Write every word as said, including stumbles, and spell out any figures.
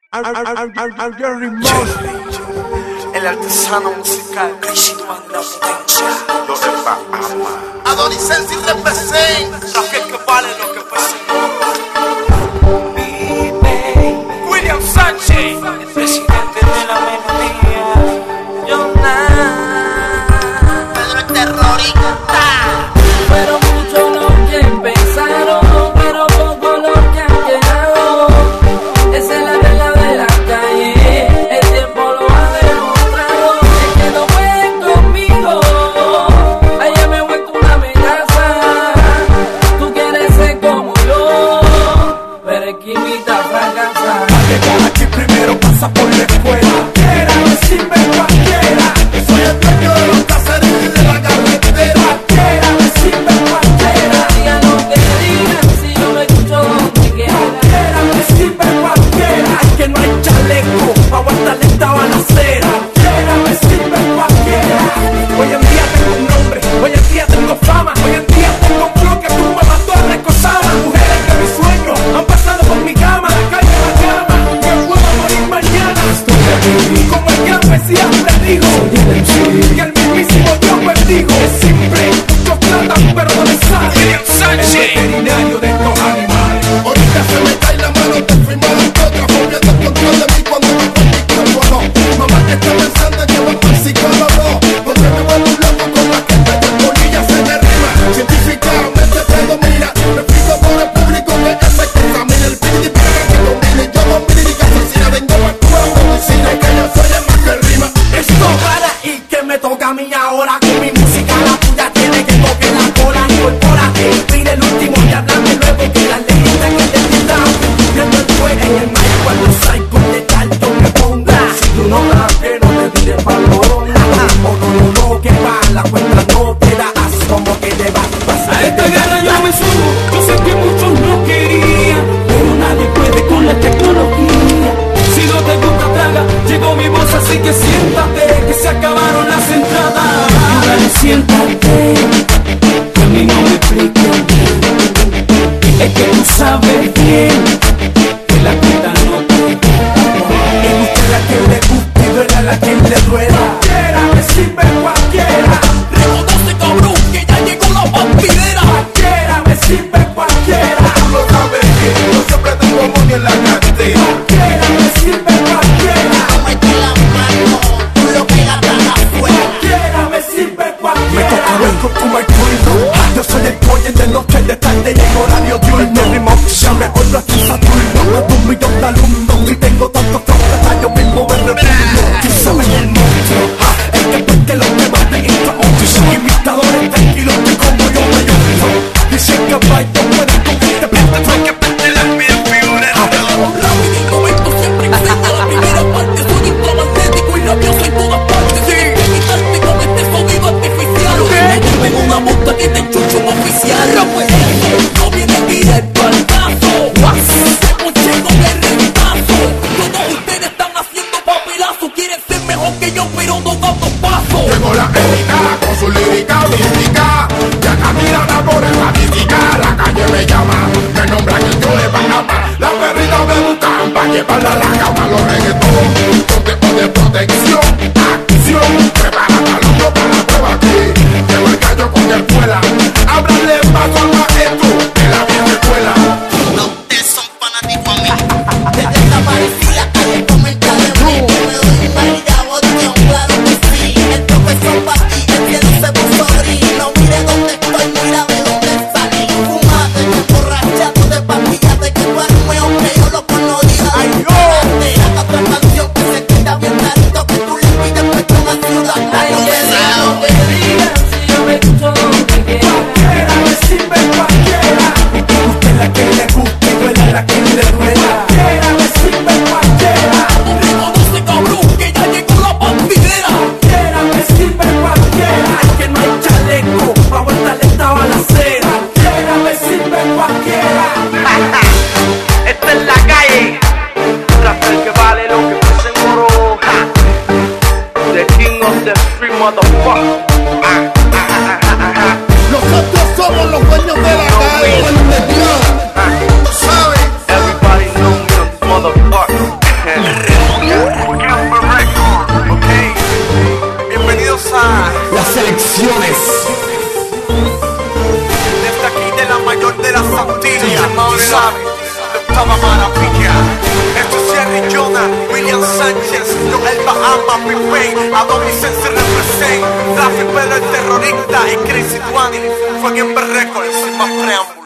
El artesano musical, la potencia. Adonicense y representa. Rafael que vale lo que pasa. William Sánchez, el presidente de la melodía. Jonah, Pedro el terrorista. Pero mucho lo que empezaron, pero poco lo que han quedado. Esa es la regla de la calle, el tiempo lo ha demostrado. Es que no pueden conmigo, ayer me he vuelto una amenaza. Tú quieres ser como yo, pero es que invita a fracasar. Para llegar aquí primero pasa por la escuela. Quiera, me sirve cualquiera. Soy el dueño de los caseríos y de la carretera. Quiera, me sirve cualquiera. Digan lo que digan, si yo lo escucho donde quiera. Quiera, me sirve cualquiera. Es que no hay chaleco pa' aguantarle esta balacera. Quiera, me sirve cualquiera. Hoy en día tengo un nombre, hoy en día tengo fama, hoy en día tengo un flow que tú me mató a recosar. Mujeres que mis sueños han pasado por mi cama, la calle a la cama, que puedo morir mañana. Estoy aquí, como el gran Mesías predijo, y el mismísimo Dios bendijo. Es simple, muchos tratan pero no les sale. William Sánchez, el veterinario de estos animales. Ahorita se me cae la mano, te firma la otra, volviendo el control de mí cuando me fue el micrófono. Mamá que está pensando en llevarme al psicólogo, porque me vuelvo un loco con la gente de polilla se me rima. Científicamente predomina, me explico por el público que esa contamina. El pidi para que combine, yo con mi lírica asesina, vengo para Cuba con medicina, que yo soy el más que rima. Esto para y que me toca a mí ahora con mi música, la tuya tiene que toque la cola. Incorpórate, pide el último y háblame luego que la ley está que te quita. Viendo el fuego en el mic cuando salgo de alto me ponga. Si tú no das que no te tires pa' lona, o no, no, no, que va, la cuenta no te da, así como que te va a pasar. A esta guerra yo me subo, yo sé que muchos no querían, pero nadie puede con la tecnología. Si no te gusta traga, llegó mi voz así que siéntate, que se acabaron las entradas. Dale, siéntate, que a mí no me expliquen bien, es que tú sabes bien que la cuenta no te da. Y usted la que le gusta y duele a la que le rueda. Quiera, me sirve cualquiera. reconoce cabrón que ya llegó la vampirera. Cualquiera, me sirve cualquiera. Tú lo sabes bien, yo siempre tengo money en la cartera. Cualquiera, me sirve cualquiera. Mete la mano, tú lo pegas para afuera. Cualquiera, me sirve cualquiera. Me toca ver con tu turno. Yo soy el coño de noche, de tarde y en horario diurno. Mi ritmo ya me vuelvo aquí Saturno. Más de un millón de alumnos y tengo tantos flows que hasta yo mismo me repugno. Tú sabes el monstruo, ah, el que parte los temas de intro. Imitadores tranquilos que como yo me uso. Dicen que bailo pueden con este plato. Hay que perder la vida figura. Rápido y momento siempre existe la primera parte. Soy intromagnético y rabioso en todas partes. Tienes que quitarte con este sonido artificial. Te tengo una multa que te enchucho un oficial. No viene directo al caso. Se ponche con el rentazo. Todos ustedes están haciendo papelazo. Quieren ser mejor que yo pero no dando paso. Llegó la épica con su lírica mística. Ya camina la por estadística. La calle me llama, me nombran el yo de Panamá. La perrita me buscan pa' llevarla a la cama. Los reggaetón, consejo de protección, acción. Prepárate al hombro para la prueba aquí. Llevo el gallo con el escuela. Ábrale paso al maestro de la vieja escuela. No, ustedes son fanáticos a mí. Desde desaparecí la calle comenta de mí. Me doy María Botón, claro que sí. El profesor Pati, el cielo se puso gris. No mire dónde estoy, mira de dónde salí. Fumate, emborrachado de pastillas. De que tú eres mejor que yo lo conocía. Ay, yo. Haga otra canción que se queda bien clarito. Que tú le pides puesto una ciudad. Ay, que digan lo que digan, si yo me escucho donde quiera. Cualquiera, me sirve cualquiera. Usted la que le gusta y duele a la que le rueda. Cualquiera, me sirve cualquiera. Reconoce cabrón que ya llegó la vampirera. Cualquiera, me sirve cualquiera. Es que no hay chaleco pa' aguantarle esta balacera. Cualquiera, me sirve cualquiera. Esta es la calle. Rafael que vale lo que pasa en Moro. The king of the street motherfucker. Ah, ah, ah, ah, ah. Nosotros somos los dueños de la calle. Everybody know me on this motherfucker. sabes, lo estaba maravilla. Esto es Jerry Jonah, William Sánchez, Noel Bahama, Pipe, Adon License represent, Rafi Pedro el terrorista y Crazy Twani, Fucking Records, sin más preámbulos.